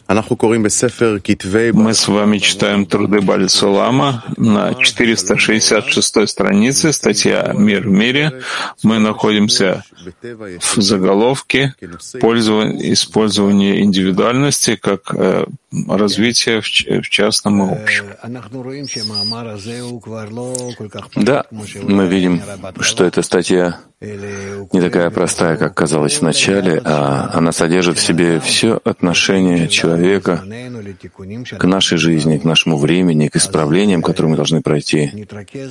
Мы с вами читаем труды Баль-Сулама на 466 странице, статья «Мир в мире». Мы находимся в заголовке «Использование индивидуальности как развитие в частном и общем». Да, мы видим, что эта статья не такая простая, как казалось в начале, а она содержит в себе все отношение человека к нашей жизни, к нашему времени, к исправлениям, которые мы должны пройти.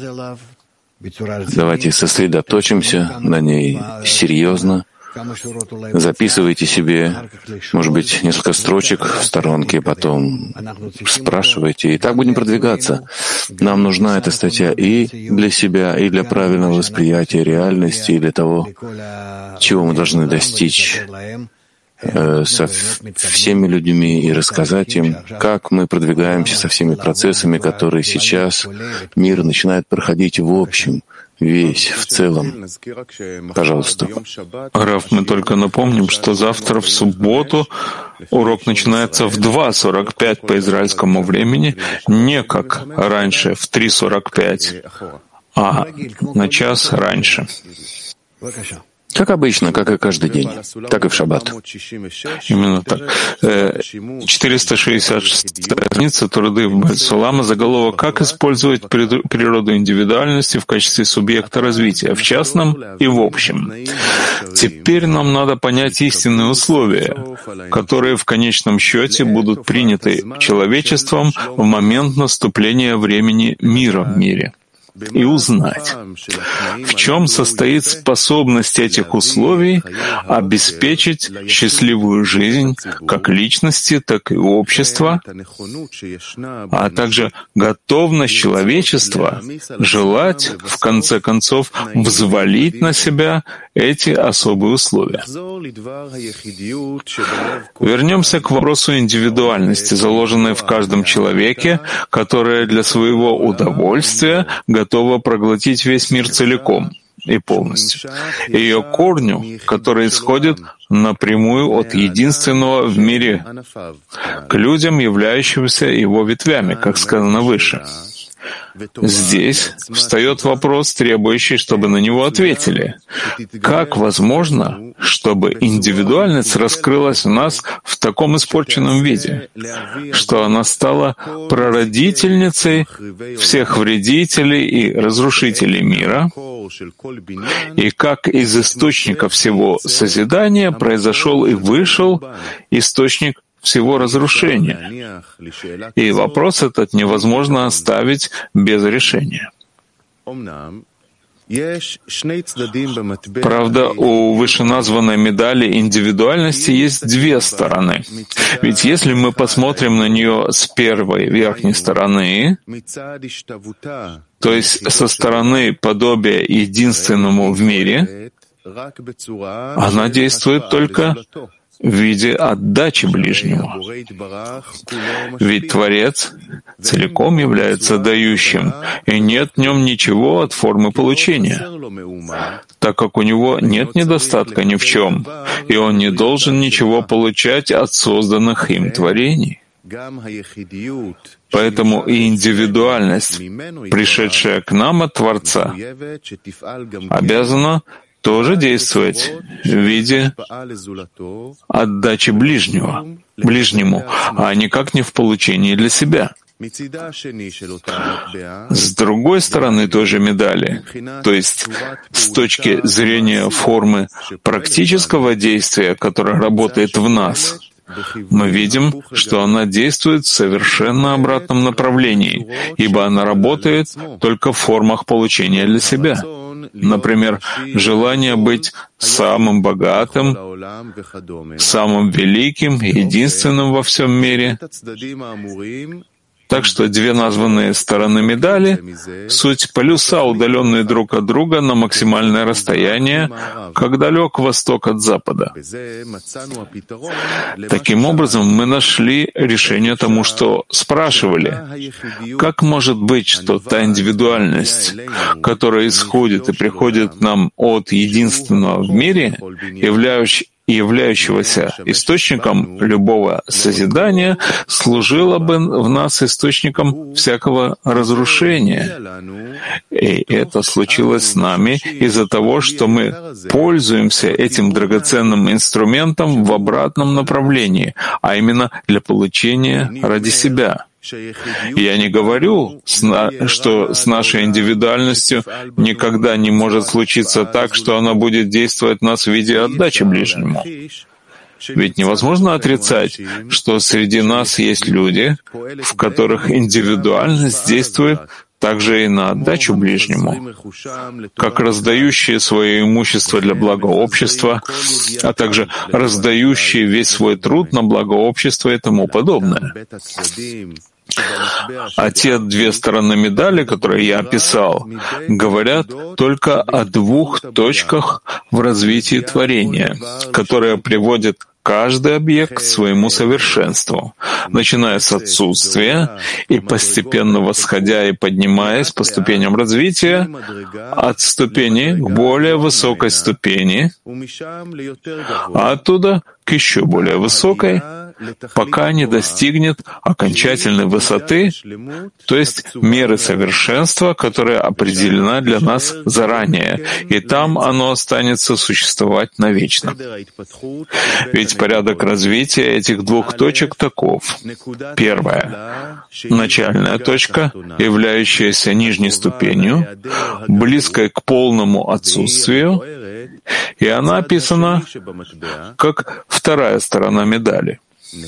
Давайте сосредоточимся на ней серьезно. Записывайте себе, может быть, несколько строчек в сторонке, потом спрашивайте, и так будем продвигаться. Нам нужна эта статья и для себя, и для правильного восприятия реальности, и для того, чего мы должны достичь со всеми людьми и рассказать им, как мы продвигаемся со всеми процессами, которые сейчас мир начинает проходить в общем, весь, в целом. Пожалуйста. Рав, мы только напомним, что завтра в субботу урок начинается в 2:45 по израильскому времени, не как раньше в 3:45, а на час раньше. Как обычно, как и каждый день, так и в шаббат. Именно так. 466 страница труды Баль-Сулама, заголовок «Как использовать природу индивидуальности в качестве субъекта развития, в частном и в общем». Теперь нам надо понять истинные условия, которые в конечном счете будут приняты человечеством в момент наступления времени мира в мире. И узнать, в чем состоит способность этих условий обеспечить счастливую жизнь как личности, так и общества, а также готовность человечества желать, в конце концов, взвалить на себя эти особые условия. Вернемся к вопросу индивидуальности, заложенной в каждом человеке, которая для своего удовольствия готова проглотить весь мир целиком и полностью. Ее корню, который исходит напрямую от единственного в мире к людям, являющимся его ветвями, как сказано выше. Здесь встает вопрос, требующий, чтобы на него ответили. Как возможно, чтобы индивидуальность раскрылась у нас в таком испорченном виде, что она стала прародительницей всех вредителей и разрушителей мира, и как из источника всего созидания произошел и вышел источник всего разрушения. И вопрос этот невозможно оставить без решения. Правда, у вышеназванной медали индивидуальности есть две стороны. Ведь если мы посмотрим на нее с первой верхней стороны, то есть со стороны подобия единственному в мире, она действует только в виде отдачи ближнему. Ведь Творец целиком является дающим, и нет в нем ничего от формы получения, так как у него нет недостатка ни в чем, и он не должен ничего получать от созданных им творений. Поэтому и индивидуальность, пришедшая к нам от Творца, обязана тоже действовать в виде отдачи ближнему, а никак не в получении для себя. С другой стороны той же медали, то есть с точки зрения формы практического действия, которое работает в нас, мы видим, что она действует в совершенно обратном направлении, ибо она работает только в формах получения для себя. Например, желание быть самым богатым, самым великим, единственным во всем мире. Так что две названные стороны медали — суть полюса, удаленные друг от друга на максимальное расстояние, как далек восток от запада. Таким образом, мы нашли решение тому, что спрашивали, как может быть, что та индивидуальность, которая исходит и приходит к нам от единственного в мире, являющегося источником любого созидания, служило бы в нас источником всякого разрушения. И это случилось с нами из-за того, что мы пользуемся этим драгоценным инструментом в обратном направлении, а именно для получения ради себя. Я не говорю, что с нашей индивидуальностью никогда не может случиться так, что она будет действовать в нас в виде отдачи ближнему. Ведь невозможно отрицать, что среди нас есть люди, в которых индивидуальность действует также и на отдачу ближнему, как раздающие свое имущество для блага общества, а также раздающие весь свой труд на благо общества и тому подобное. А те две стороны медали, которые я описал, говорят только о двух точках в развитии творения, которые приводят каждый объект к своему совершенству, начиная с отсутствия и постепенно восходя и поднимаясь по ступеням развития от ступени к более высокой ступени, а оттуда к еще более высокой, пока не достигнет окончательной высоты, то есть меры совершенства, которая определена для нас заранее, и там оно останется существовать навечно. Ведь порядок развития этих двух точек таков. Первая — начальная точка, являющаяся нижней ступенью, близкой к полному отсутствию, и она описана как вторая сторона медали.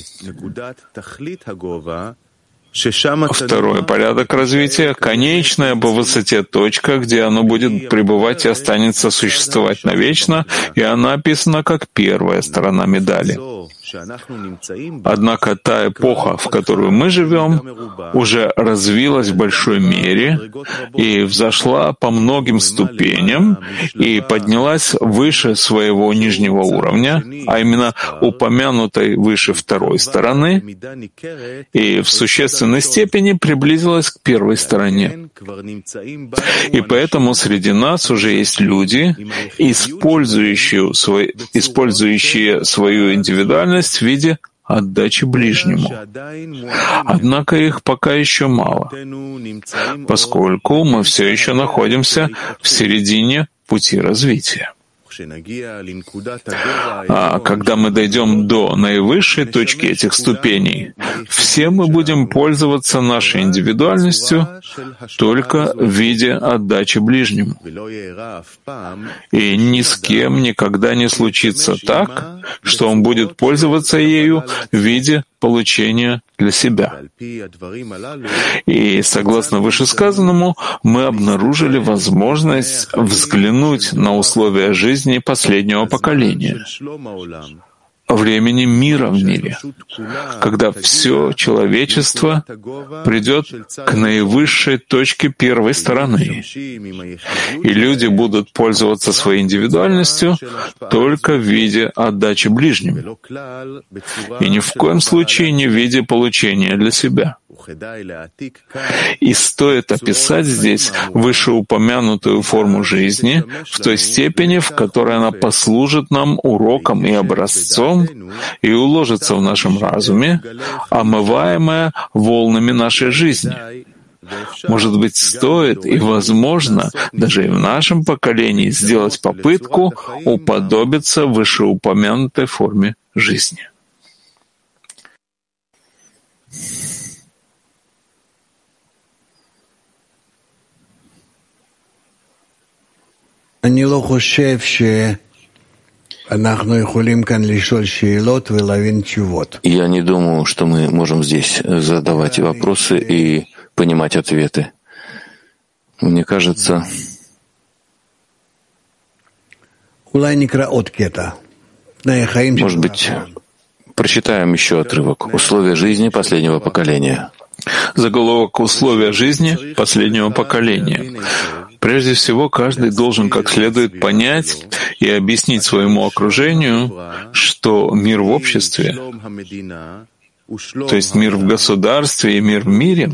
Второй порядок развития — конечная по высоте точка, где оно будет пребывать и останется существовать навечно, и она описана как первая сторона медали. Однако та эпоха, в которую мы живем, уже развилась в большой мере и взошла по многим ступеням и поднялась выше своего нижнего уровня, а именно упомянутой выше второй стороны, и в существенной степени приблизилась к первой стороне. И поэтому среди нас уже есть люди, использующие свою индивидуальность в виде отдачи ближнему. Однако их пока еще мало, поскольку мы все еще находимся в середине пути развития. А когда мы дойдем до наивысшей точки этих ступеней, все мы будем пользоваться нашей индивидуальностью только в виде отдачи ближнему. И ни с кем никогда не случится так, что он будет пользоваться ею в виде получения для себя. И, согласно вышесказанному, мы обнаружили возможность взглянуть на условия жизни последнего поколения, времени мира в мире, когда все человечество придет к наивысшей точке первой стороны, и люди будут пользоваться своей индивидуальностью только в виде отдачи ближнему, и ни в коем случае не в виде получения для себя. И стоит описать здесь вышеупомянутую форму жизни в той степени, в которой она послужит нам уроком и образцом и уложится в нашем разуме, омываемая волнами нашей жизни. Может быть, стоит и возможно даже и в нашем поколении сделать попытку уподобиться вышеупомянутой форме жизни. Я не думаю, что мы можем здесь задавать вопросы и понимать ответы. Мне кажется, может быть, прочитаем еще отрывок «Условия жизни последнего поколения». Заголовок «Условия жизни последнего поколения». Прежде всего, каждый должен как следует понять и объяснить своему окружению, что мир в обществе, то есть мир в государстве и мир в мире,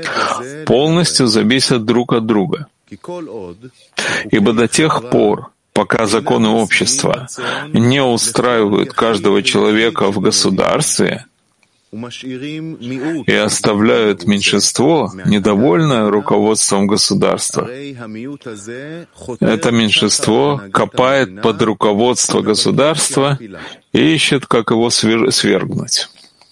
полностью зависят друг от друга. Ибо до тех пор, Пока законы общества не устраивают каждого человека в государстве и оставляют меньшинство, недовольное руководством государства, это меньшинство копает под руководство государства и ищет, как его свергнуть.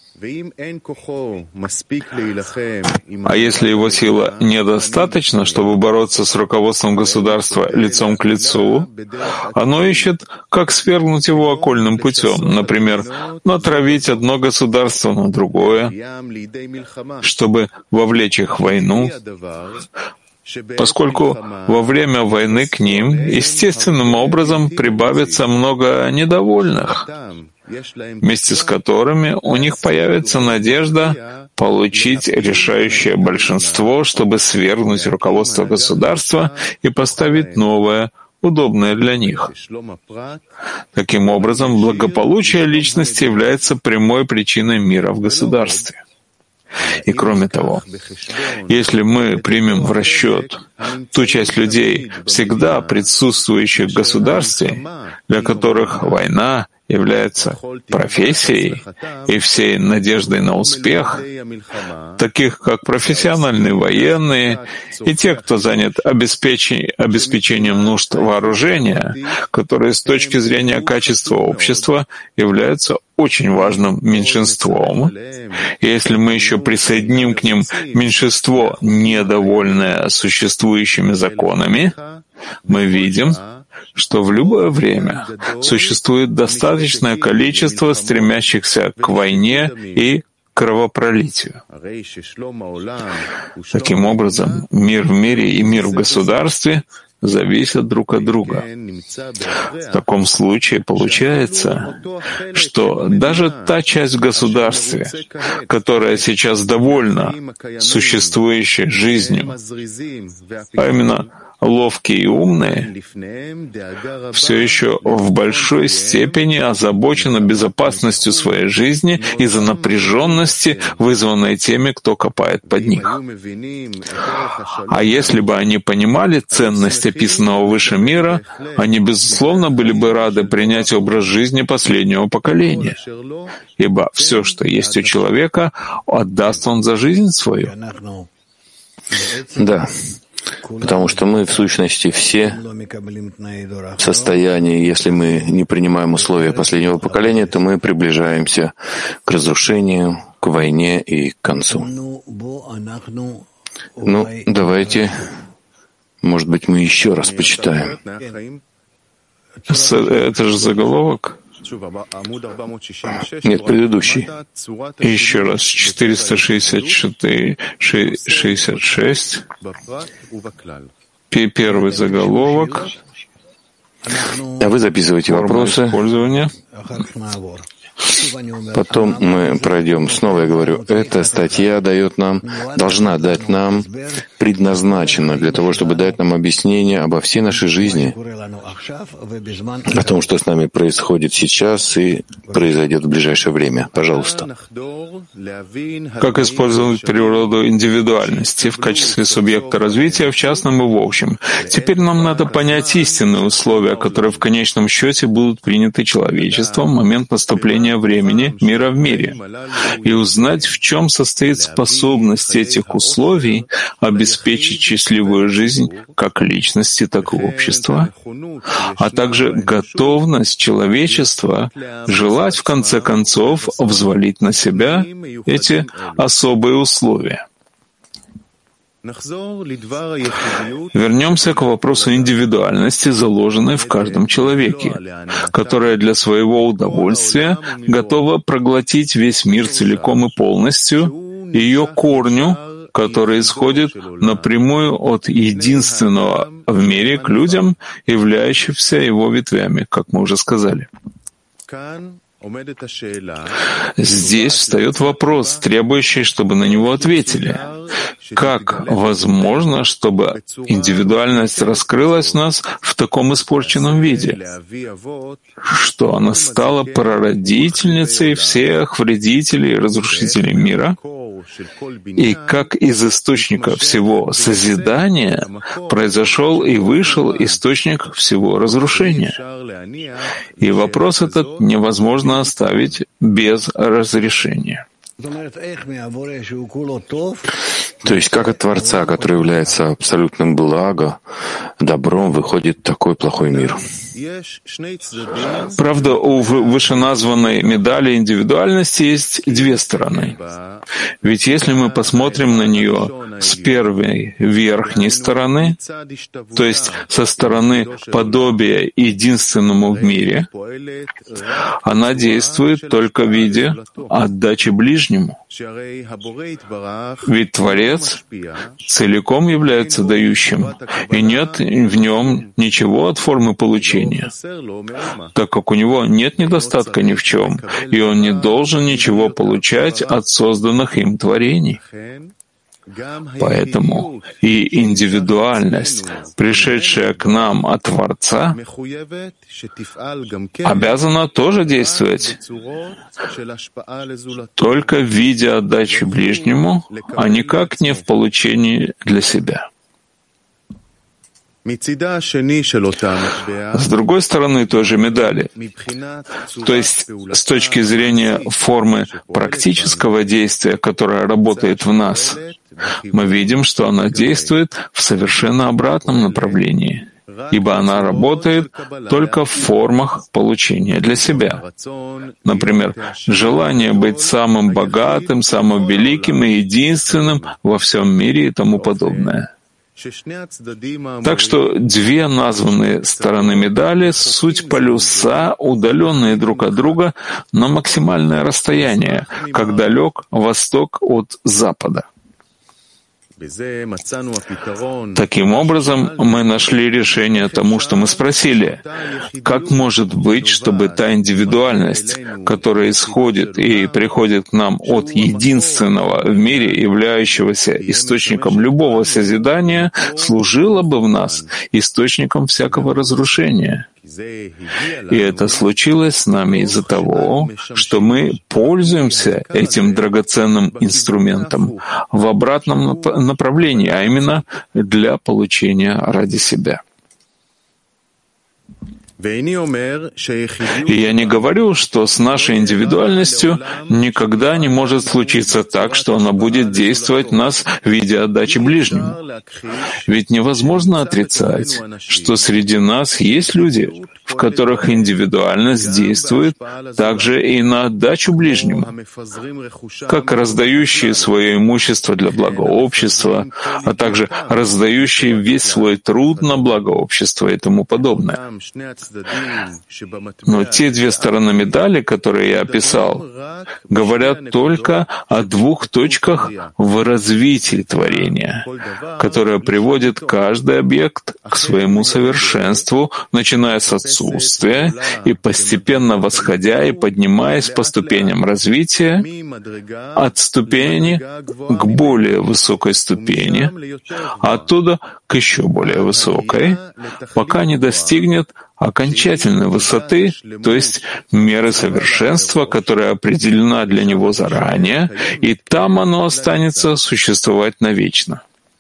А если его сила недостаточна, чтобы бороться с руководством государства лицом к лицу, оно ищет, как свергнуть его окольным путем, например, натравить одно государство на другое, чтобы вовлечь их в войну, поскольку во время войны к ним естественным образом прибавится много недовольных, вместе с которыми у них появится надежда получить решающее большинство, чтобы свергнуть руководство государства и поставить новое, удобное для них. Таким образом, благополучие личности является прямой причиной мира в государстве. И кроме того, если мы примем в расчет ту часть людей, всегда присутствующих в государстве, для которых война является профессией и всей надеждой на успех, таких как профессиональные военные и те, кто занят обеспечением нужд вооружения, которые с точки зрения качества общества являются очень важным меньшинством. И если мы еще присоединим к ним меньшинство, недовольное существующими законами, мы видим, что в любое время существует достаточное количество стремящихся к войне и кровопролитию. Таким образом, мир в мире и мир в государстве зависят друг от друга. В таком случае получается, что даже та часть в государстве, которая сейчас довольна существующей жизнью, а именно ловкие и умные, все еще в большой степени озабочены безопасностью своей жизни из-за напряженности, вызванной теми, кто копает под них. А если бы они понимали ценность описанного выше мира, они, безусловно, были бы рады принять образ жизни последнего поколения, ибо все, что есть у человека, отдаст он за жизнь свою. Да. Потому что мы, в сущности, все в состоянии, если мы не принимаем условия последнего поколения, то мы приближаемся к разрушению, к войне и к концу. Ну, давайте, может быть, мы еще раз почитаем. Это же заголовок? Нет, предыдущий. Еще раз, 466. Первый заголовок. А вы записываете вопросы. Потом мы пройдем. Снова я говорю, эта статья должна дать нам, предназначена для того, чтобы дать нам объяснение обо всей нашей жизни, о том, что с нами происходит сейчас и произойдет в ближайшее время. Пожалуйста. Как использовать природу индивидуальности в качестве субъекта развития в частном и в общем? Теперь нам надо понять истинные условия, которые в конечном счете будут приняты человечеством в момент наступления времени мира в мире, и узнать, в чем состоит способность этих условий обеспечить счастливую жизнь как личности, так и общества, а также готовность человечества желать в конце концов взвалить на себя эти особые условия. Вернемся к вопросу индивидуальности, заложенной в каждом человеке, которая для своего удовольствия готова проглотить весь мир целиком и полностью, и ее корню, который исходит напрямую от единственного в мире к людям, являющихся его ветвями, как мы уже сказали. Здесь встает вопрос, требующий, чтобы на него ответили. Как возможно, чтобы индивидуальность раскрылась в нас в таком испорченном виде, что она стала прародительницей всех вредителей и разрушителей мира, И как из источника всего созидания произошел и вышел источник всего разрушения. И вопрос этот невозможно оставить без разрешения. То есть как от Творца, который является абсолютным благом, добром, выходит такой плохой мир? Правда, у вышеназванной медали индивидуальности есть две стороны. Ведь если мы посмотрим на нее с первой верхней стороны, то есть со стороны подобия единственному в мире, она действует только в виде отдачи ближнему. Ведь Творец целиком является дающим, и нет в нем ничего от формы получения, так как у него нет недостатка ни в чем, и он не должен ничего получать от созданных им творений. Поэтому и индивидуальность, пришедшая к нам от Творца, обязана тоже действовать только в виде отдачи ближнему, а никак не в получении для себя. С другой стороны той же медали, то есть с точки зрения формы практического действия, которая работает в нас, мы видим, что она действует в совершенно обратном направлении, ибо она работает только в формах получения для себя. Например, желание быть самым богатым, самым великим и единственным во всем мире и тому подобное. Так что две названные стороны медали — суть полюса, удаленные друг от друга на максимальное расстояние, как далек восток от запада. Таким образом, мы нашли решение тому, что мы спросили. Как может быть, чтобы та индивидуальность, которая исходит и приходит к нам от единственного в мире, являющегося источником любого созидания, служила бы в нас источником всякого разрушения? И это случилось с нами из-за того, что мы пользуемся этим драгоценным инструментом в обратном направлении, а именно для получения ради себя. И я не говорю, что с нашей индивидуальностью никогда не может случиться так, что она будет действовать в нас в виде отдачи ближнему. Ведь невозможно отрицать, что среди нас есть люди, в которых индивидуальность действует также и на отдачу ближнему, как раздающие свое имущество для блага общества, а также раздающие весь свой труд на благо общества и тому подобное. Но те две стороны медали, которые я описал, говорят только о двух точках в развитии творения, которое приводит каждый объект к своему совершенству, начиная с отсутствия и постепенно восходя и поднимаясь по ступеням развития от ступени к более высокой ступени, а оттуда к еще более высокой, пока не достигнет окончательной высоты, то есть меры совершенства, которая определена для него заранее, и там оно останется существовать навечно.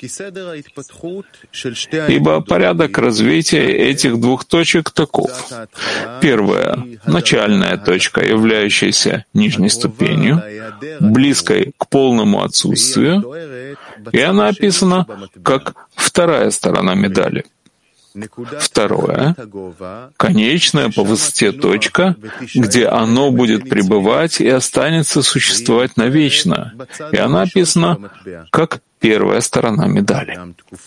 Ибо порядок развития этих двух точек таков. Первая — начальная точка, являющаяся нижней ступенью, близкой к полному отсутствию, и она описана как вторая сторона медали. Второе — конечная по высоте точка, где оно будет пребывать и останется существовать навечно, и она описана как первая сторона медали.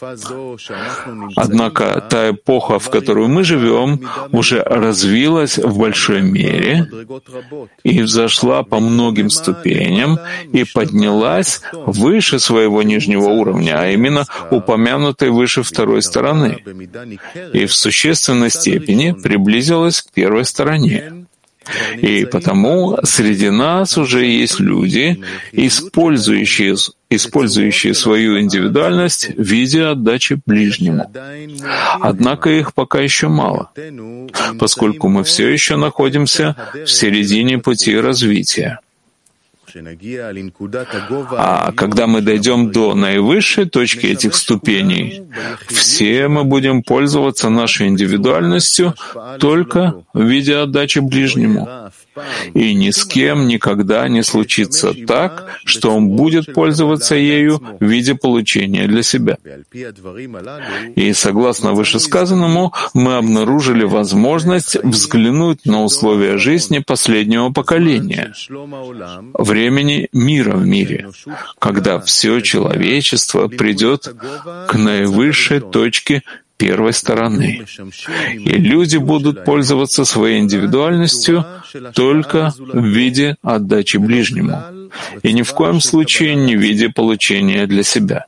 Однако та эпоха, в которую мы живем, уже развилась в большой мере и взошла по многим ступеням и поднялась выше своего нижнего уровня, а именно упомянутой выше второй стороны, и в существенной степени приблизилась к первой стороне. И потому среди нас уже есть люди, использующие свою индивидуальность в виде отдачи ближнему. Однако их пока еще мало, поскольку мы все еще находимся в середине пути развития. А когда мы дойдем до наивысшей точки этих ступеней, все мы будем пользоваться нашей индивидуальностью только в виде отдачи ближнему. И ни с кем никогда не случится так, что он будет пользоваться ею в виде получения для себя. И согласно вышесказанному, мы обнаружили возможность взглянуть на условия жизни последнего поколения, времени мира в мире, когда все человечество придет к наивысшей точке первой стороны. И люди будут пользоваться своей индивидуальностью только в виде отдачи ближнему, и ни в коем случае не в виде получения для себя.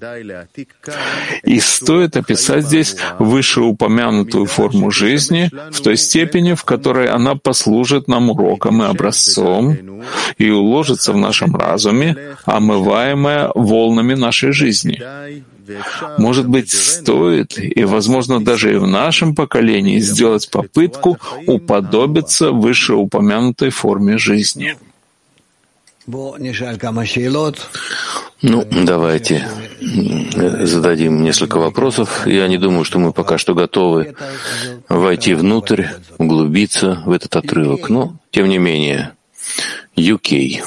И стоит описать здесь вышеупомянутую форму жизни в той степени, в которой она послужит нам уроком и образцом и уложится в нашем разуме, омываемая волнами нашей жизни. Может быть, стоит, и, возможно, даже и в нашем поколении сделать попытку уподобиться вышеупомянутой форме жизни. Давайте зададим несколько вопросов. Я не думаю, что мы пока что готовы войти внутрь, углубиться в этот отрывок. Но, тем не менее, UK.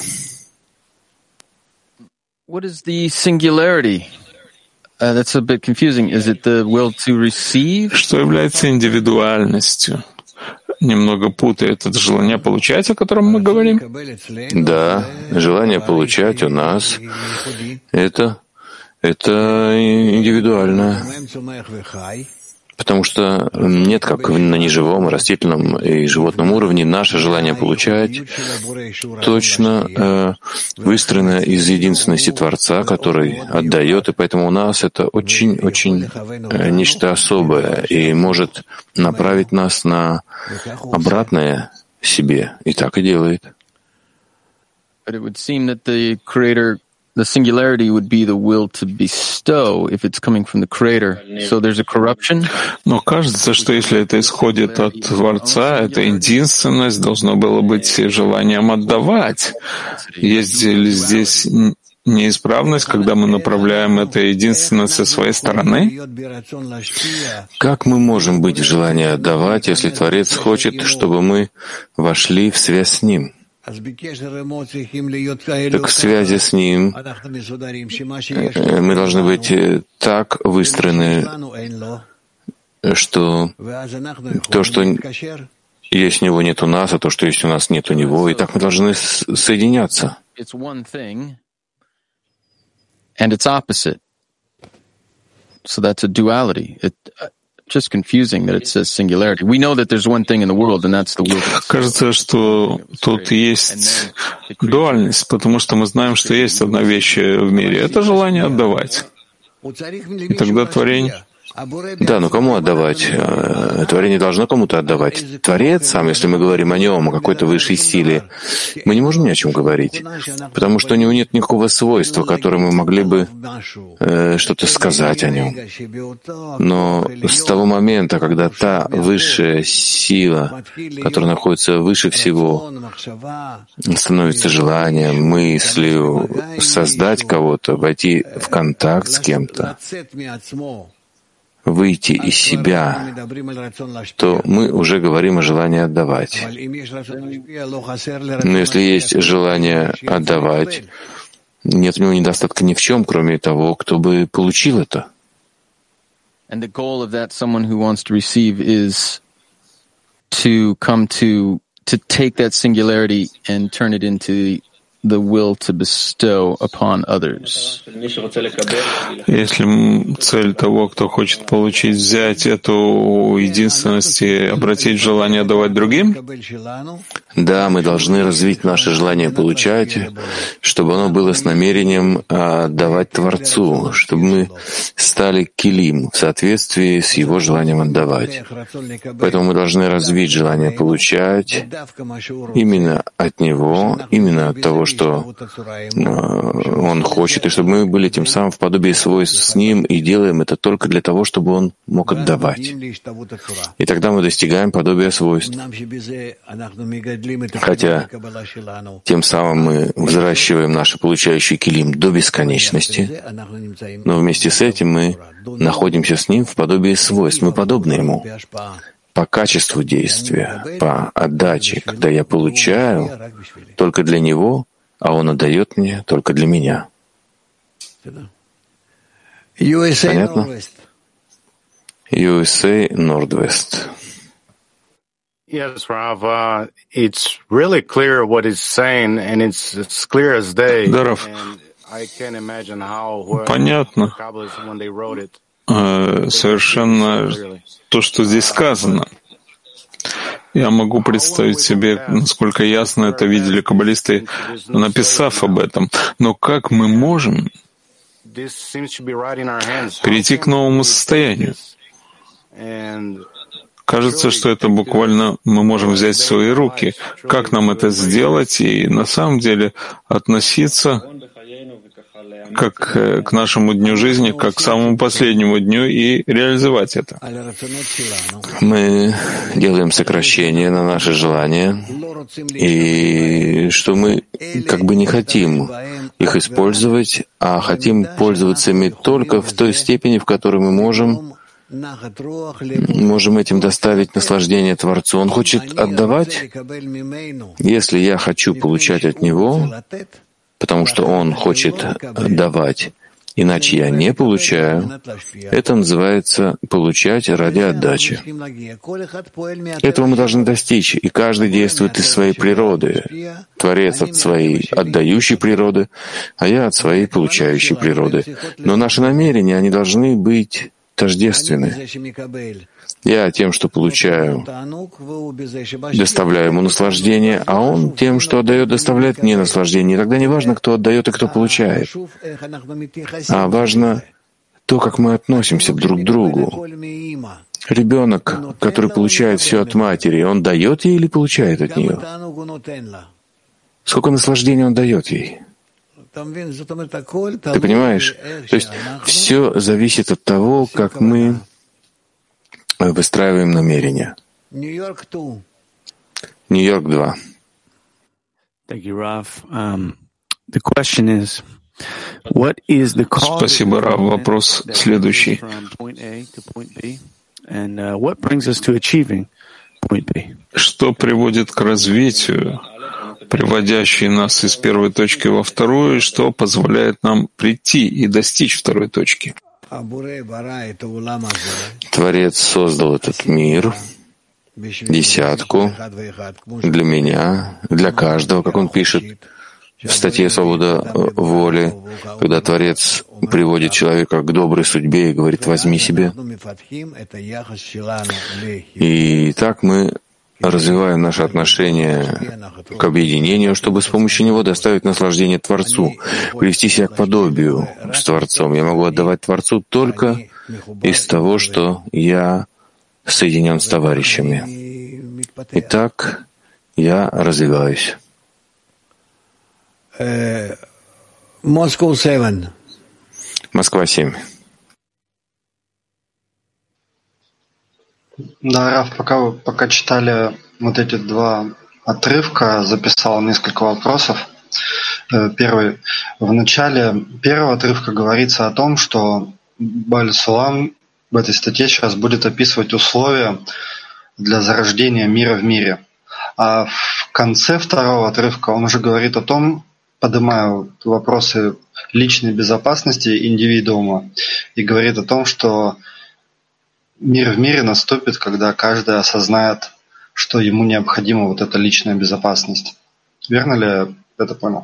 What is the singularity? That's a bit confusing. Is it the will to receive? Что является индивидуальностью? Немного путает это желание получать, о котором мы говорим. Да, желание получать у нас — это индивидуально. Потому что нет, как на неживом, растительном и животном уровне, наше желание получать точно выстроено из единственности Творца, который отдает, и поэтому у нас это очень-очень нечто особое и может направить нас на обратное себе, и так и делает. The singularity would be the will to bestow if it's coming from the Creator. So there's a corruption. Но кажется, что если это исходит от Творца, эта единственность должно было быть желанием отдавать. Есть ли здесь неисправность, когда мы направляем это единственность со своей стороны? Как мы можем быть в желании отдавать, если Творец хочет, чтобы мы вошли в связь с Ним? Так в связи с Ним мы должны быть так выстроены, что то, что есть у Него, нет у нас, а то, что есть у нас, нет у Него, и так мы должны соединяться. Just confusing that it says singularity. We know that there's one thing in the world, and that's the will. Кажется, что тут есть дуальность, потому что мы знаем, что есть одна вещь в мире — это желание отдавать. И тогда творение... Да, но кому отдавать? Творение должно кому-то отдавать. Творец сам, если мы говорим о нем, о какой-то высшей силе, мы не можем ни о чем говорить, потому что у него нет никакого свойства, которое мы могли бы что-то сказать о нем. Но с того момента, когда та высшая сила, которая находится выше всего, становится желанием, мыслью создать кого-то, войти в контакт с кем-то, выйти из себя, то мы уже говорим о желании отдавать. Но если есть желание отдавать, нет у него недостатка ни в чем, кроме того, кто бы получил это. The will to bestow upon others. Если цель того, кто хочет получить, взять эту единственность и обратить желание давать другим? Да, мы должны развить наше желание получать, чтобы оно было с намерением давать Творцу, чтобы мы стали килим в соответствии с его желанием отдавать. Поэтому мы должны развить желание получать именно от него, именно от того, что Он хочет, и чтобы мы были тем самым в подобии свойств с Ним, и делаем это только для того, чтобы Он мог отдавать. И тогда мы достигаем подобия свойств. Хотя тем самым мы взращиваем наши получающие килим до бесконечности, но вместе с этим мы находимся с Ним в подобии свойств, мы подобны Ему. По качеству действия, по отдаче, когда я получаю только для Него, а Он отдает мне только для меня. Понятно? USA Northwest. Yes, Rav, it's really clear what he's saying, and it's as clear as day. Да, Рав. Понятно. Совершенно то, что здесь сказано. Я могу представить себе, насколько ясно это видели каббалисты, написав об этом. Но как мы можем перейти к новому состоянию? Кажется, что это буквально мы можем взять в свои руки. Как нам это сделать и на самом деле относиться как к нашему дню жизни, как к самому последнему дню и реализовать это? Мы делаем сокращение на наши желания, и что мы как бы не хотим их использовать, а хотим пользоваться ими только в той степени, в которой мы можем этим доставить наслаждение Творцу. Он хочет отдавать. Если я хочу получать от Него, потому что Он хочет давать, иначе я не получаю, это называется получать ради отдачи. Этого мы должны достичь, и каждый действует из своей природы. Творец от своей отдающей природы, а я от своей получающей природы. Но наши намерения, они должны быть тождественны. Я тем, что получаю, доставляю ему наслаждение, а он тем, что отдает, доставляет мне наслаждение. И тогда не важно, кто отдает и кто получает, а важно то, как мы относимся друг к другу. Ребенок, который получает все от матери, он дает ей или получает от нее? Сколько наслаждения он дает ей? Ты понимаешь? То есть все зависит от того, как мы выстраиваем намерения. Нью-Йорк 2. Спасибо, Рав. Вопрос следующий. Что приводит к развитию, приводящей нас из первой точки во вторую, и что позволяет нам прийти и достичь второй точки? Творец создал этот мир, десятку, для меня, для каждого, как он пишет в статье «Свобода воли», когда Творец приводит человека к доброй судьбе и говорит: «Возьми себе». И так мы развиваем наше отношение к объединению, чтобы с помощью него доставить наслаждение Творцу, привести себя к подобию с Творцом. Я могу отдавать Творцу только из того, что я соединен с товарищами. Итак, я развиваюсь. Москва 7. Да, Раф, пока читали вот эти два отрывка, записал несколько вопросов. Первый. В начале первого отрывка говорится о том, что Бааль Сулам в этой статье сейчас будет описывать условия для зарождения мира в мире. А в конце второго отрывка он уже говорит о том, поднимая вопросы личной безопасности индивидуума, и говорит о том, что мир в мире наступит, когда каждый осознает, что ему необходима вот эта личная безопасность. Верно ли я это понял?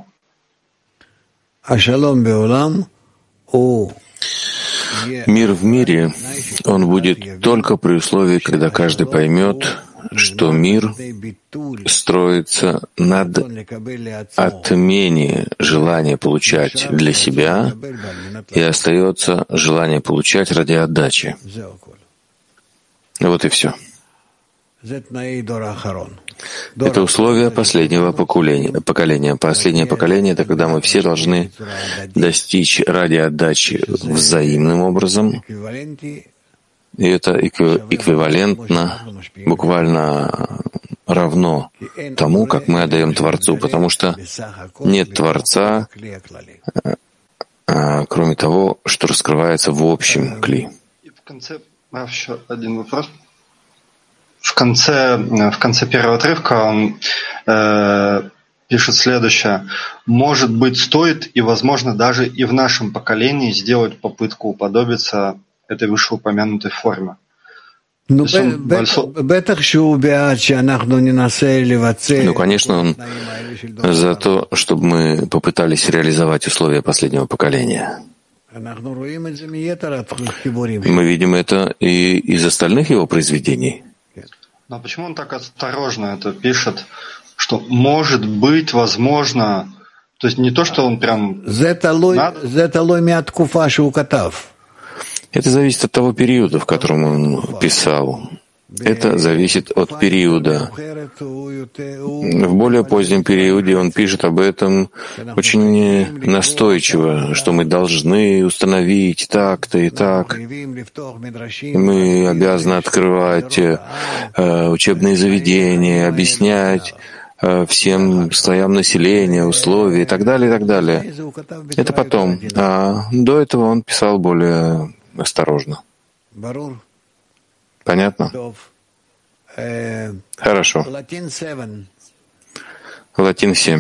Мир в мире, он будет только при условии, когда каждый поймет, что мир строится над отмене желания получать для себя, и остается желание получать ради отдачи. Вот и все. Это условие последнего поколения. Последнее поколение — это когда мы все должны достичь ради отдачи взаимным образом. И это эквивалентно, буквально равно тому, как мы отдаем Творцу, потому что нет Творца, кроме того, что раскрывается в общем кли. В конце еще один вопрос. В конце первого отрывка он пишет следующее. Может быть, стоит и, возможно, даже и в нашем поколении сделать попытку уподобиться этой вышеупомянутой форме. Ну, конечно, он за то, чтобы мы попытались реализовать условия последнего поколения. Мы видим это и из остальных его произведений. Но почему он так осторожно это пишет, что может быть, возможно, то есть не то, что он прям... Это зависит от того периода, в котором он писал. Это зависит от периода. В более позднем периоде он пишет об этом очень настойчиво, что мы должны установить так-то и так. Мы обязаны открывать учебные заведения, объяснять всем слоям населения, условия и так далее, и так далее. Это потом. А до этого он писал более осторожно. Понятно? Хорошо. Латин 7.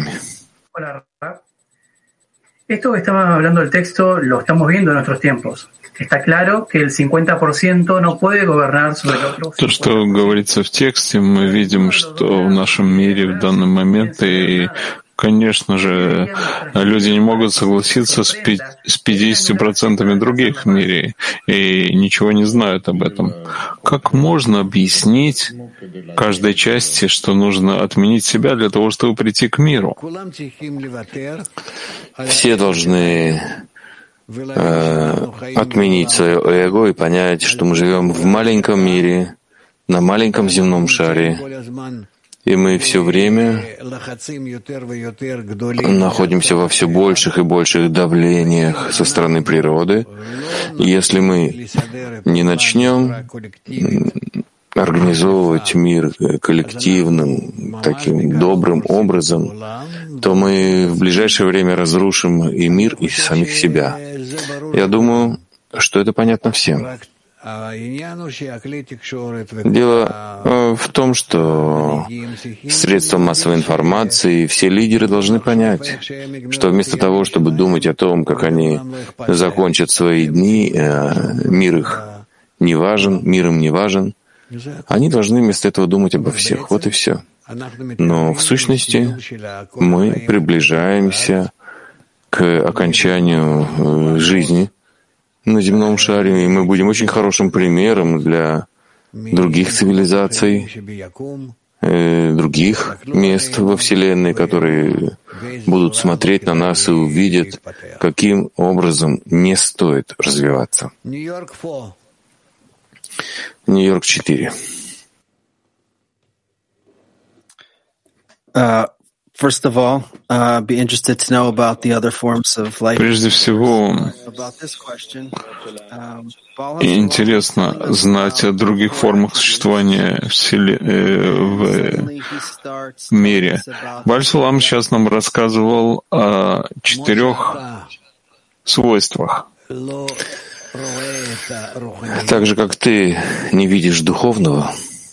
Esto que estamos hablando del texto lo estamos viendo en nuestros tiempos. Está claro que el 50% no puede gobernar sobre el otro. То, что говорится в тексте, мы видим, что в нашем мире в данный момент, и, конечно же, люди не могут согласиться с 50% других в мире и ничего не знают об этом. Как можно объяснить каждой части, что нужно отменить себя для того, чтобы прийти к миру? Все должны отменить свое эго и понять, что мы живем в маленьком мире, на маленьком земном шаре, и мы все время находимся во все больших и больших давлениях со стороны природы. И если мы не начнем организовывать мир коллективным, таким добрым образом, то мы в ближайшее время разрушим и мир, и самих себя. Я думаю, что это понятно всем. Дело в том, что средства массовой информации, все лидеры должны понять, что вместо того, чтобы думать о том, как они закончат свои дни, мир им не важен, они должны вместо этого думать обо всех. Вот и все. Но в сущности мы приближаемся к окончанию жизни на земном шаре, и мы будем очень хорошим примером для других цивилизаций, других мест во Вселенной, которые будут смотреть на нас и увидят, каким образом не стоит развиваться. Нью-Йорк 4. First of all, be interested to know about the other forms of life. Прежде всего, интересно знать о других формах существования в мире. Бааль Сулам сейчас нам рассказывал о 4 свойствах. Так же, как ты не видишь духовного,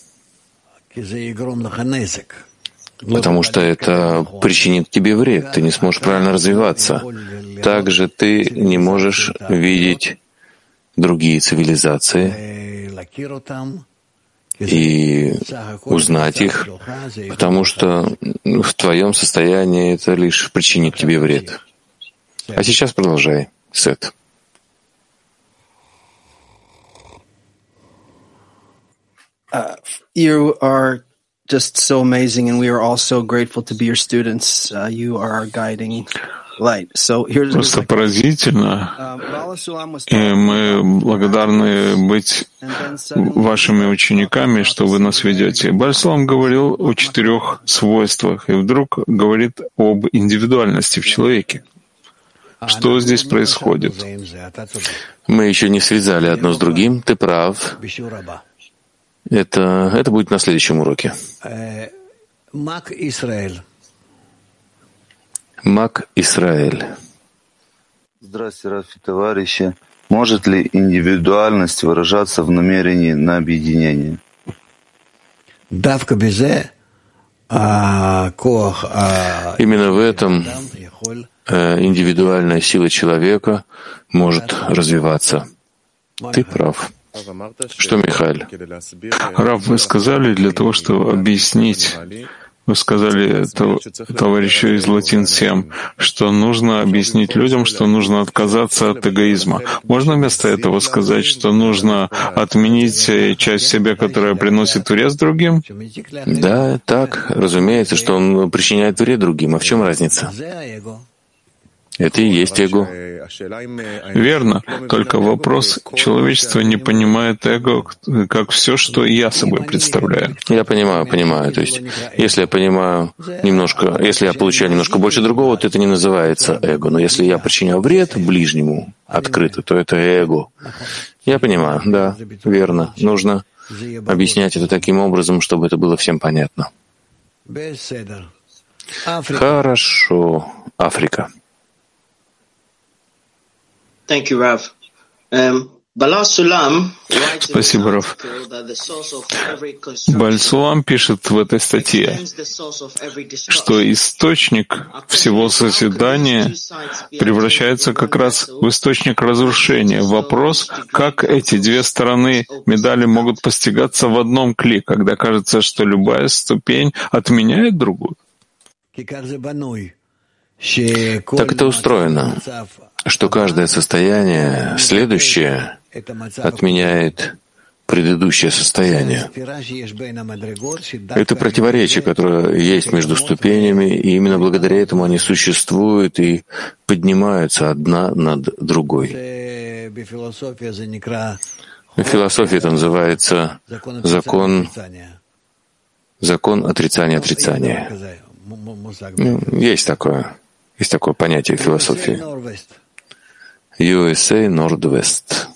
потому что это причинит тебе вред, ты не сможешь правильно развиваться. Также ты не можешь видеть другие цивилизации и узнать их, потому что в твоем состоянии это лишь причинит тебе вред. А сейчас продолжай, Сет. You are just so amazing, and we are all so grateful to be your students. You are our guiding light. So here's Просто поразительно, и мы благодарны быть вашими учениками, что вы нас ведете. Бальсалам говорил о 4 свойствах, и вдруг говорит об индивидуальности в человеке. Что здесь происходит? Мы еще не связали одно с другим. Ты прав. Это будет на следующем уроке. Мак Исраэль. Здравствуйте, Рафи, товарищи. Может ли индивидуальность выражаться в намерении на объединение? Именно в этом индивидуальная сила человека может развиваться. Ты прав. Что, Михаил? Рав, вы сказали для того, чтобы объяснить, вы сказали товарищу из Латин-7, что нужно объяснить людям, что нужно отказаться от эгоизма. Можно вместо этого сказать, что нужно отменить часть себя, которая приносит вред другим? Да, так, разумеется, что он причиняет вред другим. А в чем разница? Это и есть эго. Верно. Только вопрос, человечество не понимает эго как все, что я собой представляю. Я понимаю. То есть, если я понимаю немножко, если я получаю немножко больше другого, то это не называется эго. Но если я причиняю вред ближнему открыто, то это эго. Я понимаю, да, верно. Нужно объяснять это таким образом, чтобы это было всем понятно. Хорошо. Африка. Спасибо, Рав. Бальсулам пишет в этой статье, что источник всего созидания превращается как раз в источник разрушения. Вопрос, как эти две стороны медали могут постигаться в одном кле, когда кажется, что любая ступень отменяет другую? Так это устроено, что каждое состояние следующее отменяет предыдущее состояние. Это противоречие, которое есть между ступенями, и именно благодаря этому они существуют и поднимаются одна над другой. В философии это называется закон отрицания. Есть такое понятие в философии. USA Nordwest.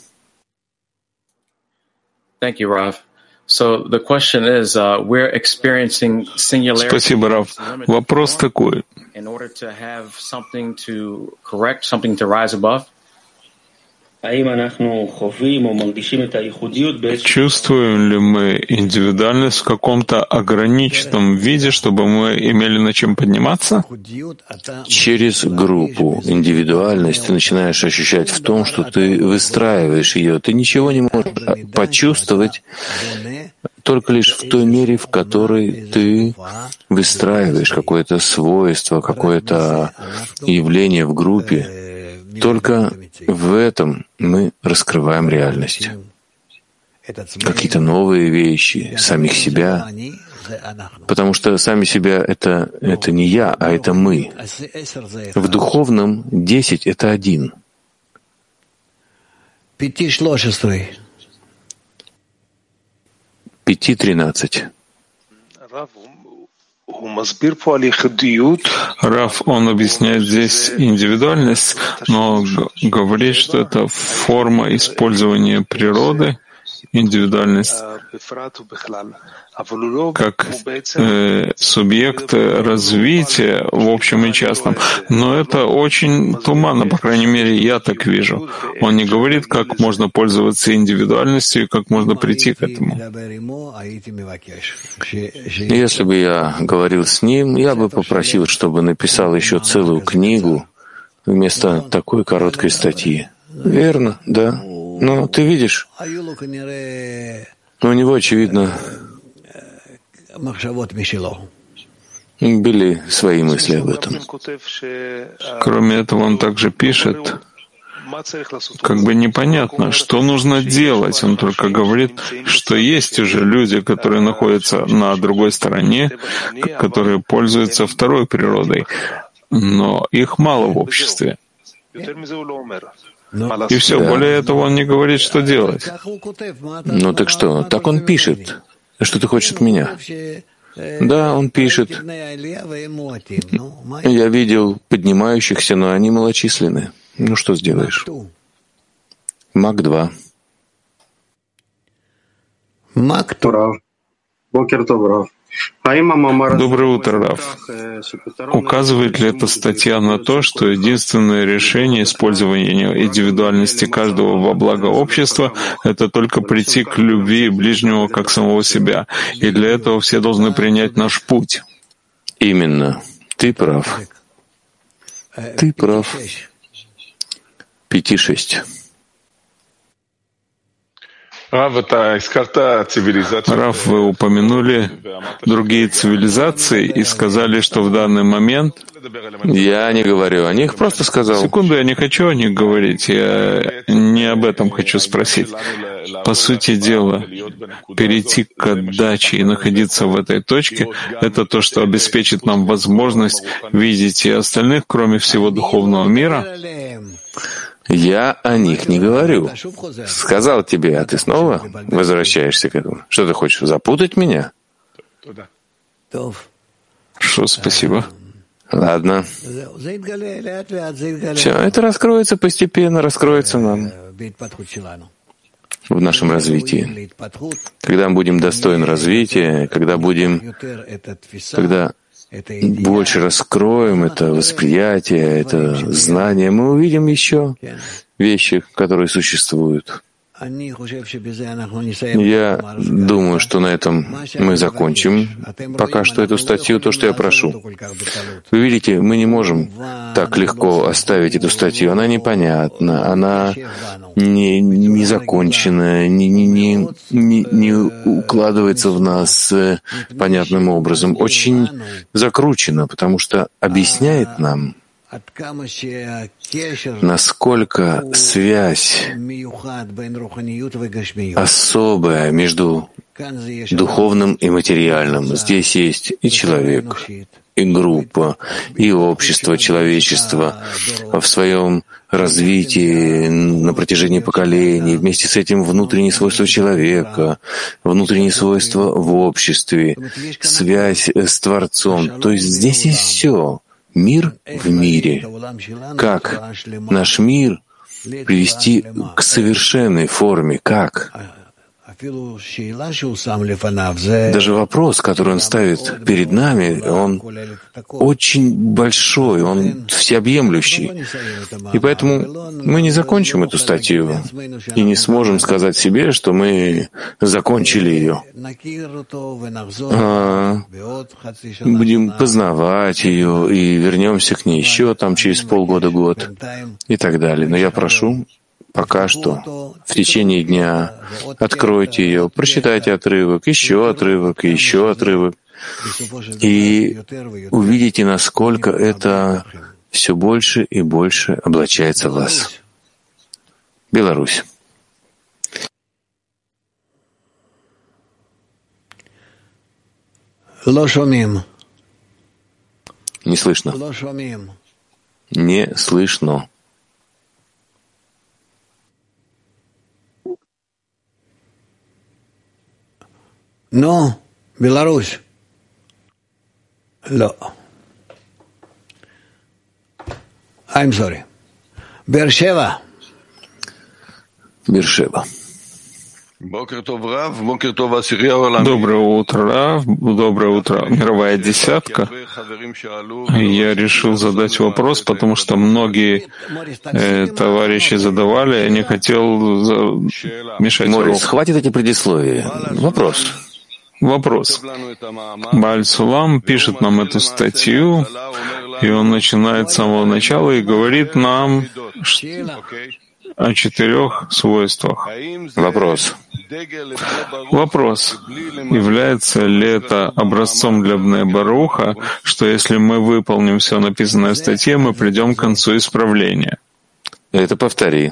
Thank you, Rav. So the question is, we're experiencing singularity. Спасибо, Рав. Вопрос такой. In order to have something to correct, something to rise above. Чувствуем ли мы индивидуальность в каком-то ограниченном виде, чтобы мы имели на чем подниматься? Через группу индивидуальность ты начинаешь ощущать в том, что ты выстраиваешь ее. Ты ничего не можешь почувствовать, только лишь в той мере, в которой ты выстраиваешь какое-то свойство, какое-то явление в группе. Только в этом мы раскрываем реальность. Какие-то новые вещи, самих себя. Потому что сами себя — это не я, а это мы. В духовном 10 — это 1. 5:13. Рав, он объясняет здесь индивидуальность, но говорит, что это форма использования природы, индивидуальность, как субъект развития в общем и частном. Но это очень туманно, по крайней мере, я так вижу. Он не говорит, как можно пользоваться индивидуальностью и как можно прийти к этому. Если бы я говорил с ним, я бы попросил, чтобы написал еще целую книгу вместо такой короткой статьи. Верно, да. Но ты видишь, у него, очевидно, были свои мысли об этом. Кроме этого, он также пишет, как бы непонятно, что нужно делать. Он только говорит, что есть уже люди, которые находятся на другой стороне, которые пользуются второй природой. но их мало в обществе. И все, Да. более этого он не говорит, что делать. Ну так что? Так он пишет. Что ты хочешь от меня? Да, он пишет. Я видел поднимающихся, но они малочисленны. Ну что сделаешь? Мак 2. Доброе утро, Рав. Указывает ли эта статья на то, что единственное решение использования индивидуальности каждого во благо общества — это только прийти к любви ближнего как самого себя, и для этого все должны принять наш путь? Именно. Ты прав. Ты прав. 5-6. Рав, вы упомянули другие цивилизации и сказали, что в данный момент... Я не говорю о них, просто сказал. Секунду, я не хочу о них говорить, я не об этом хочу спросить. По сути дела, перейти к отдаче и находиться в этой точке — это то, что обеспечит нам возможность видеть и остальных, кроме всего духовного мира. Я о них не говорю. Сказал тебе, а ты снова возвращаешься к этому. Что ты хочешь, запутать меня? Что, спасибо. Ладно. Все, это раскроется постепенно, раскроется нам в нашем развитии. Когда мы будем достойны развития, когда больше раскроем это восприятие, это знание, мы увидим еще вещи, которые существуют. Я думаю, что на этом мы закончим пока что эту статью, то, что я прошу. Вы видите, мы не можем так легко оставить эту статью. Она непонятна, она не закончена, не укладывается в нас понятным образом. Очень закручена, потому что объясняет нам, насколько связь особая между духовным и материальным. Здесь есть и человек, и группа, и общество, человечество в своем развитии на протяжении поколений. Вместе с этим внутренние свойства человека, внутренние свойства в обществе, связь с Творцом. То есть здесь есть все. Мир в мире. Как наш мир привести к совершенной форме? Как? Даже вопрос, который он ставит перед нами, он очень большой, он всеобъемлющий. И поэтому мы не закончим эту статью и не сможем сказать себе, что мы закончили ее. Будем познавать ее и вернемся к ней еще там через полгода-год и так далее. Но я прошу, пока что в течение дня откройте ее, прочитайте отрывок, и еще отрывок, и увидите, насколько это все больше и больше облачается в вас. Беларусь. Не слышно. Не слышно. No, Беларусь. No. I'm sorry. Бершева. Бершева. Доброе утро, Рав. Доброе утро, мировая десятка. Я решил задать вопрос, потому что многие товарищи задавали, я не хотел мешать Морис, уроку. хватит эти предисловия. Вопрос. Бааль Сулам пишет нам эту статью, и он начинает с самого начала и говорит нам о 4 свойствах. Вопрос. Является ли это образцом для Бней Баруха, что если мы выполним все написанное в статье, мы придем к концу исправления? Это повтори.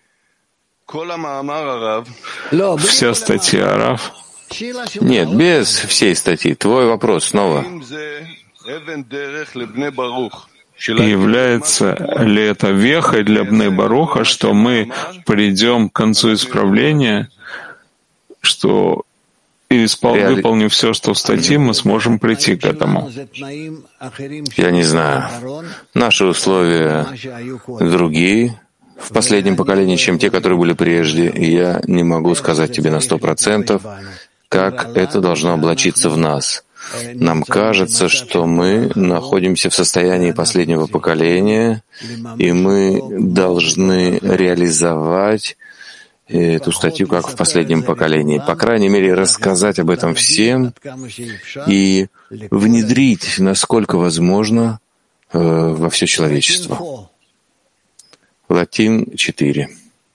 Вся статья, Рав? Нет, без всей статьи. Твой вопрос снова. Является ли это вехой для Бней Баруха, что мы придем к концу исправления, что выполнив все, что в статье, мы сможем прийти к этому? Я не знаю. Наши условия другие в последнем поколении, чем те, которые были прежде, и я не могу сказать тебе на 100%, как это должно облачиться в нас. Нам кажется, что мы находимся в состоянии последнего поколения, и мы должны реализовать эту статью как в последнем поколении. По крайней мере, рассказать об этом всем и внедрить, насколько возможно, во все человечество. Латин 4.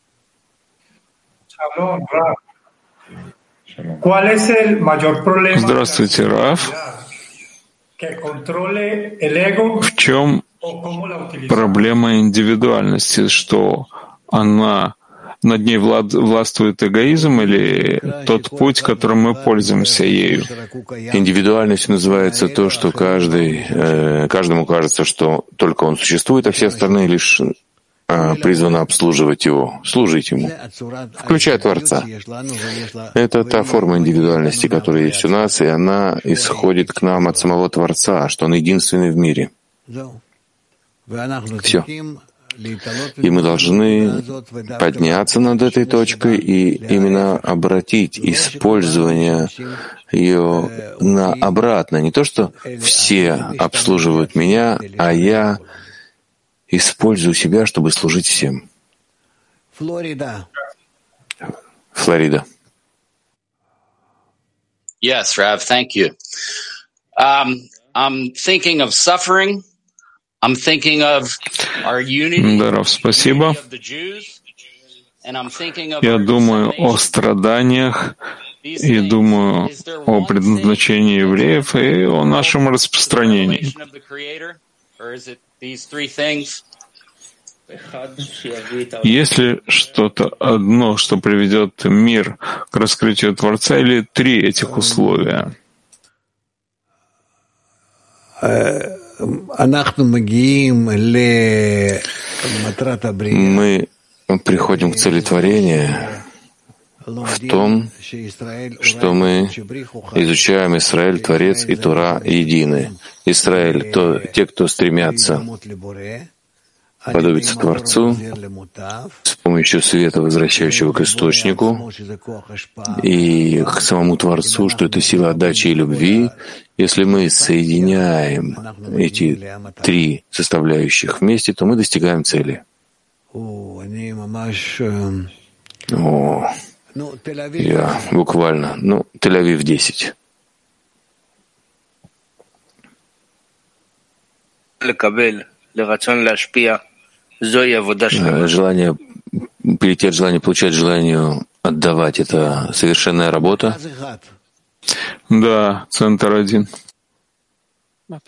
Здравствуйте, Рав. В чем проблема индивидуальности, что над ней властвует эгоизм или тот путь, которым мы пользуемся ею? Индивидуальностью называется то, что каждому кажется, что только он существует, а все остальные лишь призваны обслуживать его, служить ему, включая Творца. Это та форма индивидуальности, которая есть у нас, и она исходит к нам от самого Творца, что он единственный в мире. Все. И мы должны подняться над этой точкой и именно обратить использование ее на обратно. Не то, что все обслуживают меня, а я использую себя, чтобы служить всем. Флорида. Yes, Rav, thank you. I'm thinking of suffering. I'm thinking of our unity. Да, Рав, спасибо. Я думаю о страданиях и думаю о предназначении евреев и о нашем распространении. Есть ли что-то одно, что приведет мир к раскрытию Творца, или три этих условия? Мы приходим к цели творения в том, что мы изучаем Исраэль, Творец и Тора едины. Израиль — те, кто стремятся подобиться Творцу с помощью света, возвращающего к источнику, и к самому Творцу, что это сила отдачи и любви. Если мы соединяем эти три составляющих вместе, то мы достигаем цели. Я буквально, Тель-Авив 10. Желание перейти от желания получать желанию отдавать — это совершенная работа. Да, центр 1. Во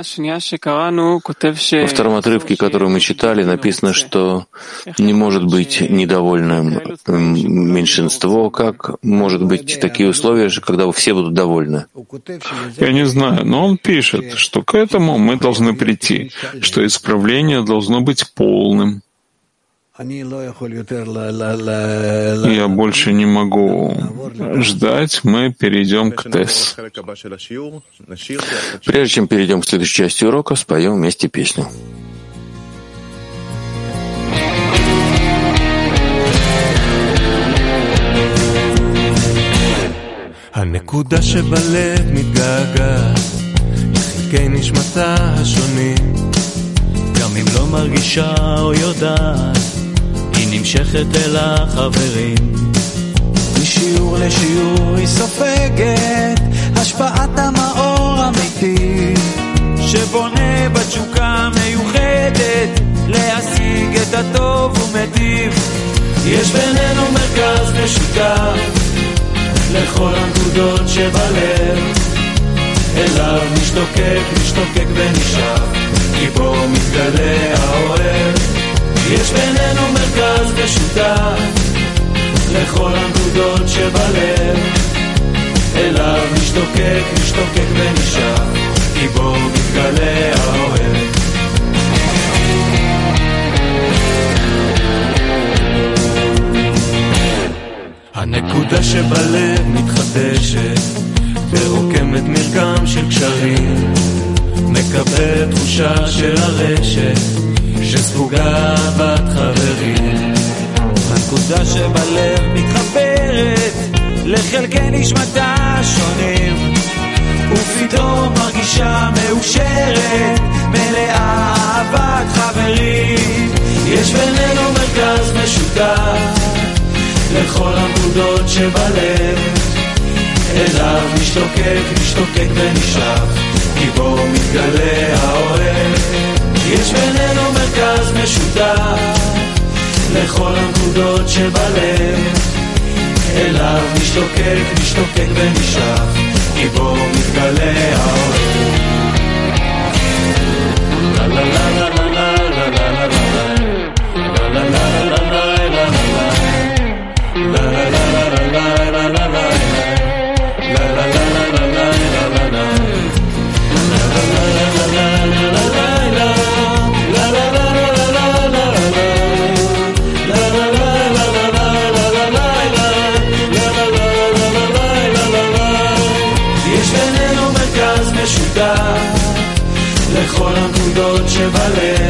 втором отрывке, который мы читали, написано, что не может быть недовольным меньшинство. Как может быть такие условия, когда все будут довольны? Я не знаю, но он пишет, что к этому мы должны прийти, что исправление должно быть полным. Я больше не могу ждать, мы перейдем к ТЭС. Прежде чем перейдем к следующей части урока, споем вместе песню. הנקודה שבלב מתגעגעת לחלקי נשמתה השונים, גם אם לא מרגישה או יודעת, היא נמשכת אל החברים. משיעור לשיעור היא סופגת השפעת המאור אמיתי, שבונה בתשוקה מיוחדת להשיג את הטוב ומטיב. יש בינינו מרכז משותף לכל הנקודות שבלב, אליו משתוקק ונשאף, כי בו מתגלה האוהב. יש בינינו מרכז משותף לכל הנקודות שבלב, אליו משתוקק ונשאף, כי בו מתגלה האוהב. הנקודה שבלב מתחדשת ורוקמת מרקם של קשרים, מקבל תחושה של הרשת שספוגה בת חברים. הנקודה שבלב מתחברת לחלקי נשמתה שונים, ופתאום מרגישה מאושרת, מלאה אהבת חברים. יש בינינו מרכז משותף לכל הנקודות שבלב, אליו משתוקק ונשאף, כי בו מתגלה האוהב. יש בינינו מרכז משותף לכל הנקודות שבלב, אליו משתוקק ונשאף, כי בו מתגלה האוהב. לה לה לה לה לה לה לה לה לה לה לה לה לכל הנקודות שבלב,